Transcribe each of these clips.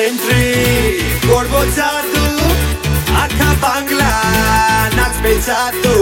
Entry করবো জাদু আখা বাংলা নাচবে জাদু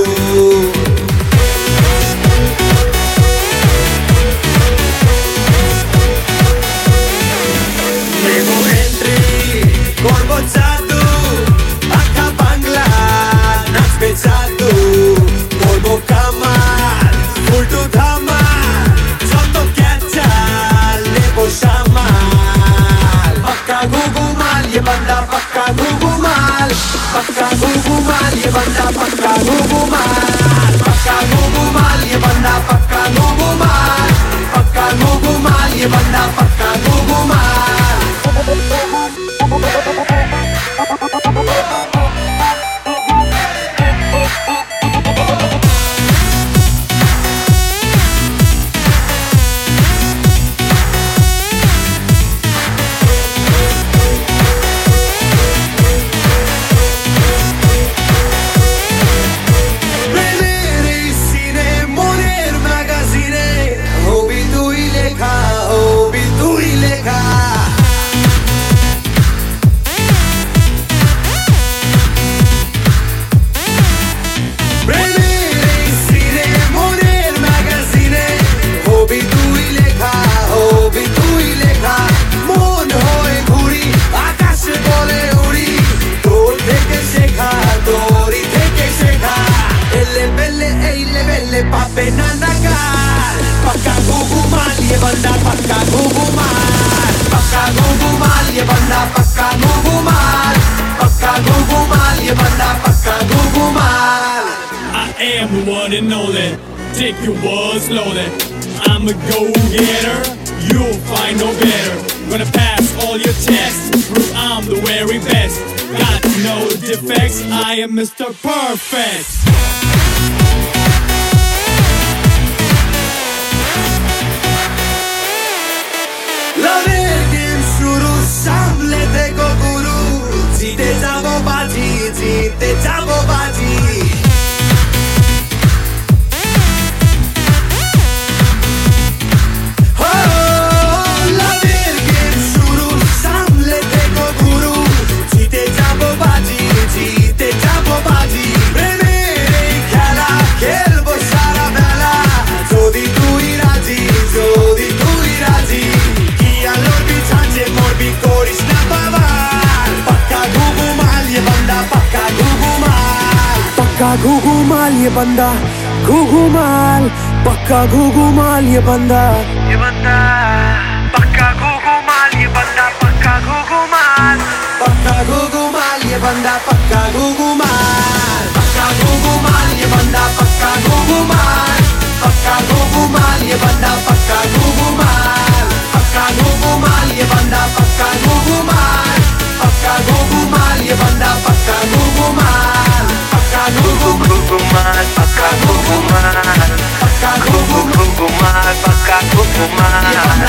দেবো এন্ট্রি করবো জাদু আখা বাংলা নাচবে জাদু করবো কামাল উল্টো ধামাল যত ক্যাচাল নেবো সামাল পাক্কা ঘুঘু মাল ये बंदा पक्का घुघु माल पक्का घुघु माल ये बंदा पक्का घुघु माल पक्का घुघु माल ये बंदा पक्का घुघु माल पक्का घुघु माल ये बंदा पक्का घुघु माल Pape Nanagal Pakka Gugu Mal ye banda Pakka Gugu Mal Pakka Gugu Mal ye banda Pakka Gugu Mal Pakka Gugu Mal ye banda Pakka Gugu Mal I am the one and only. Take your words slowly. I'm a go-getter. You'll find no better. Gonna pass all your tests. Prove I'm the very best. Got no defects. I am Mr. Perfect. Lover game shuru samle dekho guru jite jabo baji Pakka घुघु माल ये बंदा घुघु माल पक्का घुघु माल ये बंदा पक्का घुघु माल ये बंदा पक्का घुघु माल पक्का घुघु माल ये बंदा पक्का घुघु माल पक्का घुघु माल ये बंदा पक्का घुघु माल पक्का घुघु माल ये बंदा पक्का घुघु माल पक्का घुघु माल ये बंदा पक्का घुघु माल पक्का घुघु माल ये बंदा पक्का घुघु माल पक्का घुघु mal, pakka gugu mal, pakka gugu mal, pakka gugu mal.